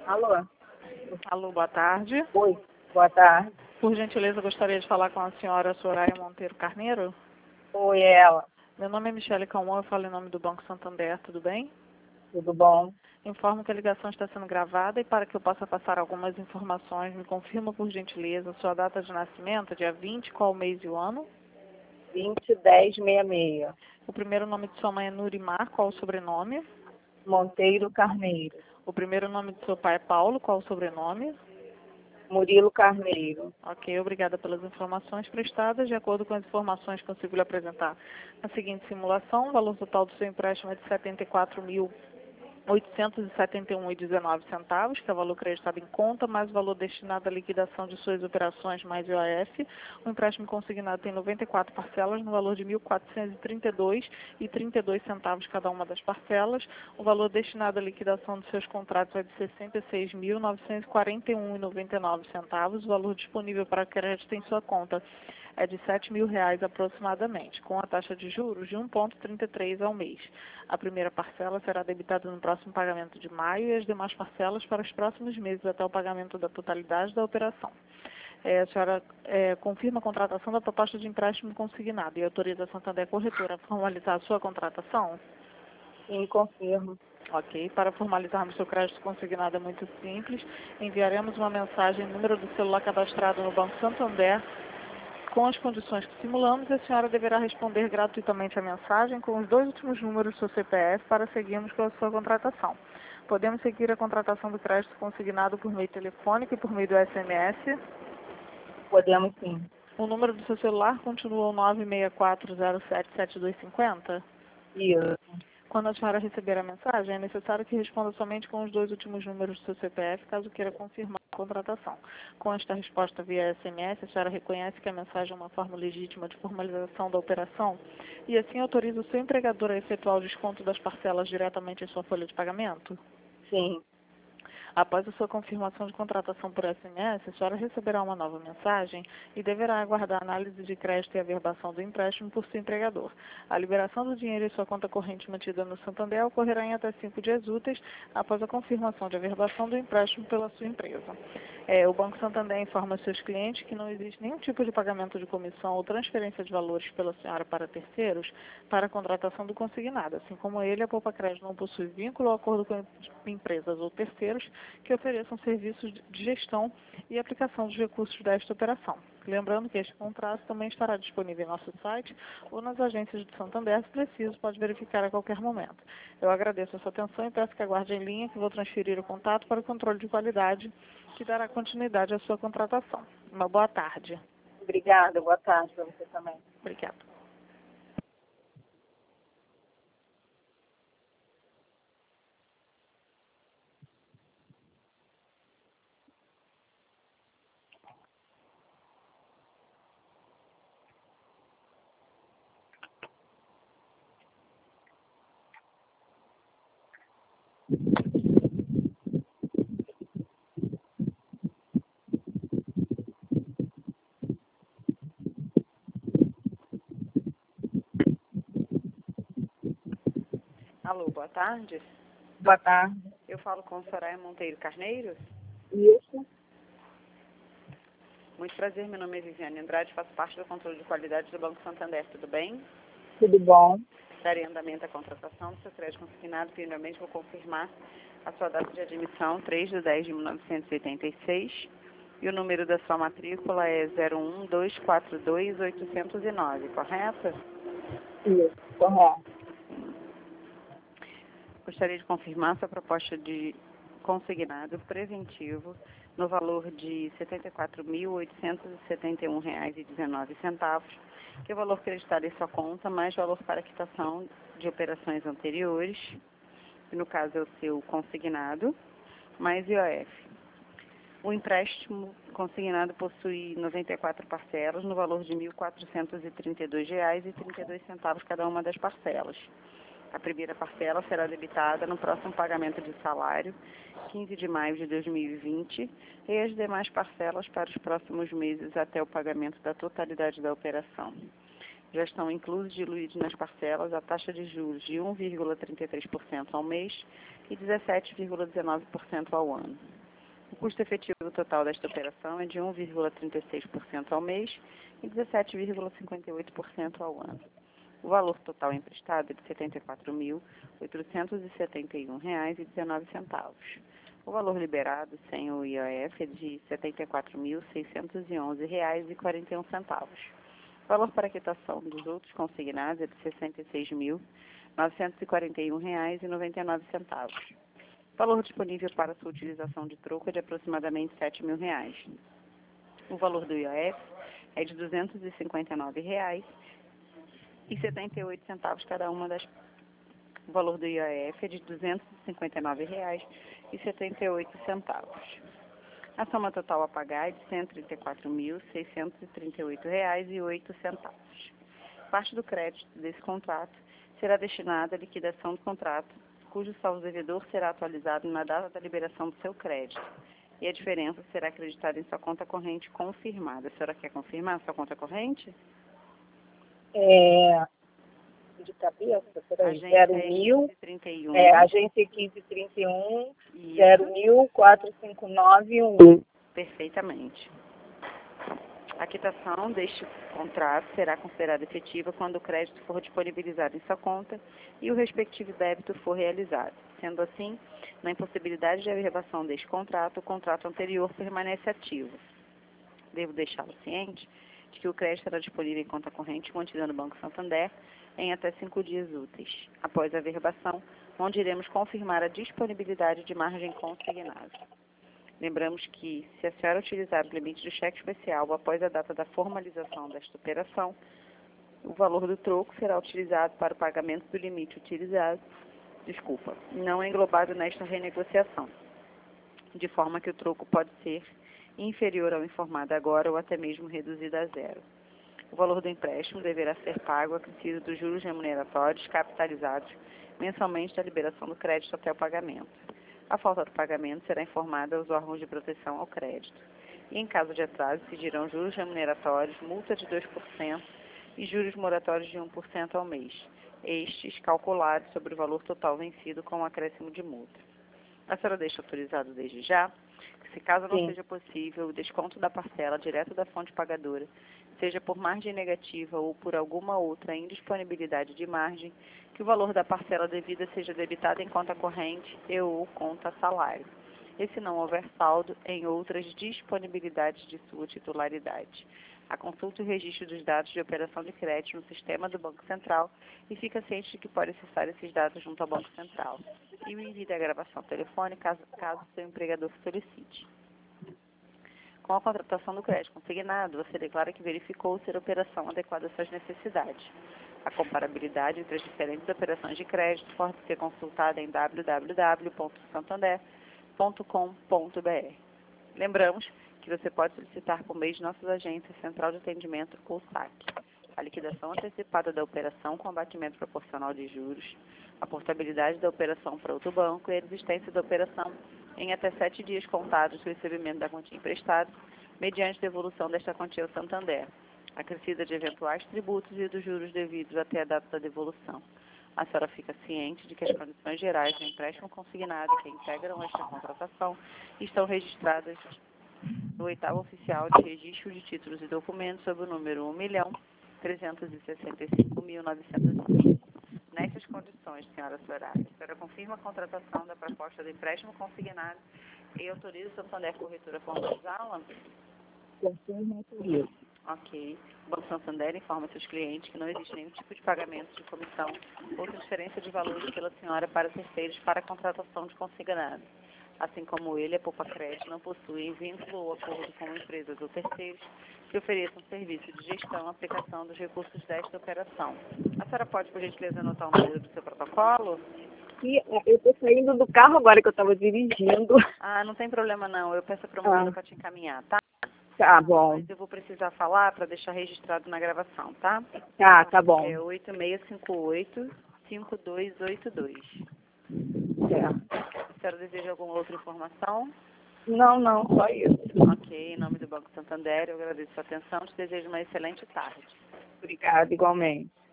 Alô? Alô, boa tarde. Oi, boa tarde. Por gentileza, gostaria de falar com a senhora Soraya Monteiro Carneiro. Oi, ela. Meu nome é Michele Calmon, eu falo em nome do Banco Santander, tudo bem? Tudo bom? Informo que a ligação está sendo gravada e para que eu possa passar algumas informações, me confirma por gentileza sua data de nascimento, dia 20, qual o mês e o ano? 201066. O primeiro nome de sua mãe é Nurimar, qual o sobrenome? Monteiro Carneiro. O primeiro nome de seu pai é Paulo, qual o sobrenome? Murilo Carneiro. Ok, obrigada pelas informações prestadas. De acordo com as informações, consigo lhe apresentar a seguinte simulação. O valor total do seu empréstimo é de R$ 74.871,19, que é o valor creditado em conta, mais o valor destinado à liquidação de suas operações, mais IOF. O empréstimo consignado tem 94 parcelas, no valor de R$ 1.432,32 cada uma das parcelas. O valor destinado à liquidação de seus contratos é de R$ 66.941,99. O valor disponível para crédito em sua conta é de R$ 7.000 aproximadamente, com a taxa de juros de 1,33 ao mês. A primeira parcela será debitada no próximo pagamento de maio e as demais parcelas para os próximos meses até o pagamento da totalidade da operação. A senhora confirma a contratação da proposta de empréstimo consignado e autoriza a Santander Corretora a formalizar a sua contratação? Sim, confirmo. Ok, para formalizarmos seu crédito consignado é muito simples. Enviaremos uma mensagem, número do celular cadastrado no Banco Santander, com as condições que simulamos, a senhora deverá responder gratuitamente a mensagem com os 2 últimos números do seu CPF para seguirmos com a sua contratação. Podemos seguir a contratação do crédito consignado por meio telefônico e por meio do SMS. Podemos sim. O número do seu celular continua o 964077250. Isso. Quando a senhora receber a mensagem, é necessário que responda somente com os 2 últimos números do seu CPF, caso queira confirmar a contratação. Com esta resposta via SMS, a senhora reconhece que a mensagem é uma forma legítima de formalização da operação e assim autoriza o seu empregador a efetuar o desconto das parcelas diretamente em sua folha de pagamento? Sim. Após a sua confirmação de contratação por SMS, a senhora receberá uma nova mensagem e deverá aguardar a análise de crédito e averbação do empréstimo por seu empregador. A liberação do dinheiro em sua conta corrente mantida no Santander ocorrerá em até 5 dias úteis após a confirmação de averbação do empréstimo pela sua empresa. O Banco Santander informa seus clientes que não existe nenhum tipo de pagamento de comissão ou transferência de valores pela senhora para terceiros para a contratação do consignado. Assim como ele, a Poupa Crédito não possui vínculo ou acordo com empresas ou terceiros que ofereçam serviços de gestão e aplicação dos recursos desta operação. Lembrando que este contrato também estará disponível em nosso site ou nas agências de Santander, se preciso, pode verificar a qualquer momento. Eu agradeço a sua atenção e peço que aguarde em linha que vou transferir o contato para o controle de qualidade, que dará continuidade à sua contratação. Uma boa tarde. Obrigada, boa tarde para você também. Obrigada. Alô, boa tarde. Boa tarde. Eu falo com Soraya Monteiro Carneiro. Isso. Muito prazer, meu nome é Viviane Andrade, faço parte do controle de qualidade do Banco Santander, tudo bem? Tudo bom? Darei andamento à contratação do seu crédito consignado. Primeiramente, vou confirmar a sua data de admissão, 3/10/1986, e o número da sua matrícula é 01242-809, correto? Isso, correto. Gostaria de confirmar sua proposta de consignado preventivo no valor de R$ 74.871,19, que é o valor creditado em sua conta, mais valor para quitação de operações anteriores, que no caso é o seu consignado, mais IOF. O empréstimo consignado possui 94 parcelas no valor de R$ 1.432,32 cada uma das parcelas. A primeira parcela será debitada no próximo pagamento de salário, 15 de maio de 2020, e as demais parcelas para os próximos meses até o pagamento da totalidade da operação. Já estão inclusos e diluídos nas parcelas a taxa de juros de 1,33% ao mês e 17,19% ao ano. O custo efetivo total desta operação é de 1,36% ao mês e 17,58% ao ano. O valor total emprestado é de R$ 74.871,19. O valor liberado sem o IOF é de R$ 74.611,41. O valor para quitação dos outros consignados é de R$ 66.941,99. O valor disponível para sua utilização de troco é de aproximadamente R$ 7.000. O valor do IOF é de R$ 259,78 cada uma das. O valor do IOF é de R$ 259,78. A soma total a pagar é de R$ 134.638,08. Parte do crédito desse contrato será destinada à liquidação do contrato, cujo saldo devedor será atualizado na data da liberação do seu crédito. E a diferença será acreditada em sua conta corrente confirmada. A senhora quer confirmar a sua conta corrente? De cabeça, peraí, Agência 0.000, 31. agência 1531, Isso. 0.459.1. Perfeitamente. A quitação deste contrato será considerada efetiva quando o crédito for disponibilizado em sua conta e o respectivo débito for realizado. Sendo assim, na impossibilidade de averbação deste contrato, o contrato anterior permanece ativo. Devo deixá-lo ciente de que o crédito será disponível em conta corrente mantida no Banco Santander em até 5 dias úteis, após a averbação, onde iremos confirmar a disponibilidade de margem consignada. Lembramos que, se a senhora utilizar o limite do cheque especial após a data da formalização desta operação, o valor do troco será utilizado para o pagamento do limite não englobado nesta renegociação, de forma que o troco pode ser inferior ao informado agora ou até mesmo reduzido a zero. O valor do empréstimo deverá ser pago acrescido dos juros remuneratórios capitalizados mensalmente da liberação do crédito até o pagamento. A falta do pagamento será informada aos órgãos de proteção ao crédito. E, em caso de atraso, incidirão juros remuneratórios, multa de 2% e juros moratórios de 1% ao mês, estes calculados sobre o valor total vencido com o acréscimo de multa. A senhora deixa autorizado desde já que, se caso não seja possível, o desconto da parcela direto da fonte pagadora, seja por margem negativa ou por alguma outra indisponibilidade de margem, que o valor da parcela devida seja debitado em conta corrente e ou conta salário, e se não houver saldo, em outras disponibilidades de sua titularidade. A consulta e o registro dos dados de operação de crédito no sistema do Banco Central e fica ciente de que pode acessar esses dados junto ao Banco Central. E o envio da gravação telefônica caso seu empregador solicite. Com a contratação do crédito consignado, você declara que verificou ser a operação adequada às suas necessidades. A comparabilidade entre as diferentes operações de crédito pode ser consultada em www.santander.com.br. Lembramos que você pode solicitar por meio de nossas agências Central de Atendimento ou SAC a liquidação antecipada da operação com abatimento proporcional de juros, a portabilidade da operação para outro banco e a existência da operação em até 7 dias contados do recebimento da quantia emprestada, mediante devolução desta quantia ao Santander, acrescida de eventuais tributos e dos juros devidos até a data da devolução. A senhora fica ciente de que as condições gerais do empréstimo consignado que integram esta contratação estão registradas no 8º Oficial de Registro de Títulos e Documentos sob o número 1.365.905. Nessas condições, senhora Soraya, a senhora confirma a contratação da proposta de empréstimo consignado e autoriza o Santander Corretora a formalizá-la? Confirma isso. Ok. O Banco Santander informa seus clientes que não existe nenhum tipo de pagamento de comissão ou transferência de valores pela senhora para terceiros para a contratação de consignado. Assim como ele, a Poupa Crédito não possui vínculo ou acordo com empresas ou terceiros que ofereçam serviço de gestão e aplicação dos recursos desta operação. A senhora pode, por gentileza, anotar o número do seu protocolo? E eu estou saindo do carro agora que eu estava dirigindo. Ah, não tem problema não. Eu peço a promotora para te encaminhar, tá? Tá bom. Mas eu vou precisar falar para deixar registrado na gravação, tá? Tá bom. É 8658-5282. Certo. A senhora deseja alguma outra informação? Não, só isso. Ok, em nome do Banco Santander, eu agradeço a sua atenção e te desejo uma excelente tarde. Obrigada, igualmente.